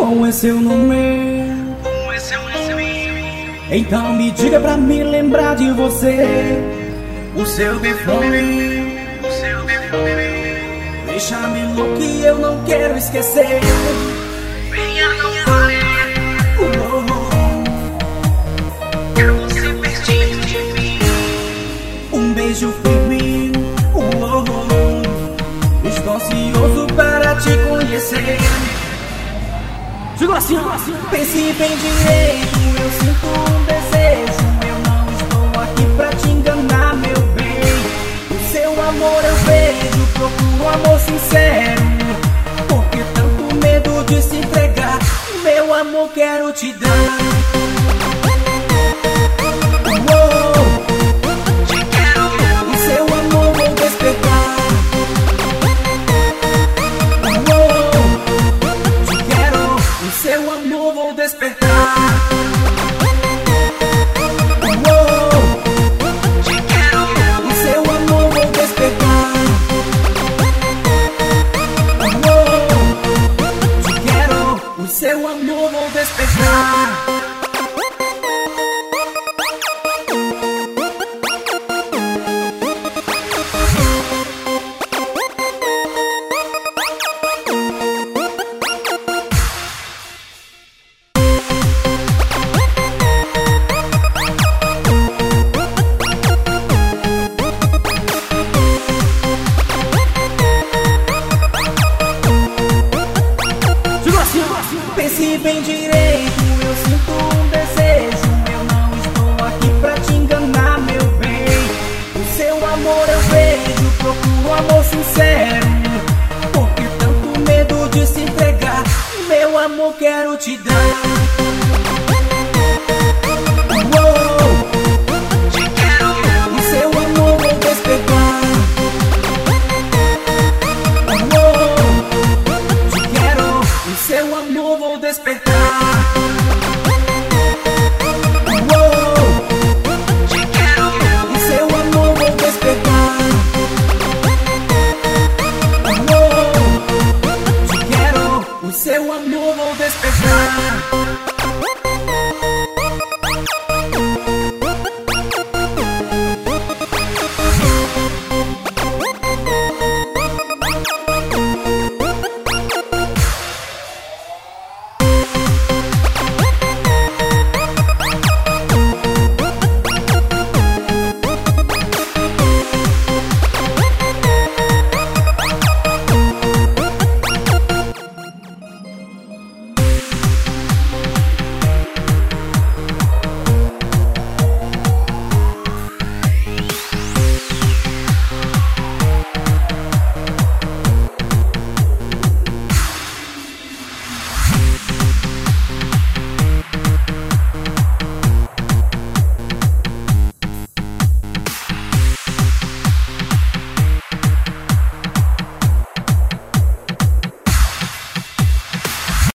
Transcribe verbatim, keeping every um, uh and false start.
Como é seu nome? Então me diga pra me lembrar de você. O seu perfume, deixa-me louco e eu não quero esquecer. Venha, não fale. Oh, Quero você pertinho de mim. um beijo firme. Oh, estou ansioso para te conhecer. Digo assim, assim, pense bem direito. Eu sinto um desejo. Eu não estou aqui pra te enganar, meu bem. O seu amor eu vejo, procuro um amor sincero. Por que tanto medo de se entregar? Meu amor quero te dar. Oh, Te quero. o seu amor vou despertar. O seu amor vou despertar. Oh, Te quero. o seu amor vou despertar. Oh, te quero. O seu amor vou despertar. Pense bem direito, eu sinto um desejo. Eu não estou aqui pra te enganar, meu bem. O seu amor eu vejo, procuro um amor sincero. Por que tanto medo de se entregar? Meu amor quero te dar. Oh, Te quero. o seu amor vou despertar. Oh, te quero. O seu amor vou despertar. Oh, Te quero. o seu amor vou despertar. Oh, te quero. O seu amor vou despertar.